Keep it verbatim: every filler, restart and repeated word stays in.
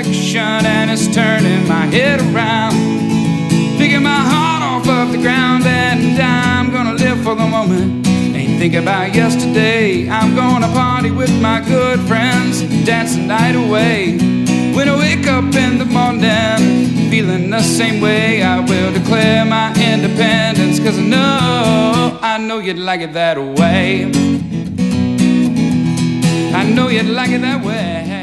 direction, and it's turning my head around, picking my heart off of the ground. And I'm gonna live for the moment, ain't thinking about yesterday. I'm gonna party with my good friends, dance the night away. When I wake up in the morning, feeling the same way, I will declare my independence, 'cause I know, I know you'd like it that way. I know you'd like it that way.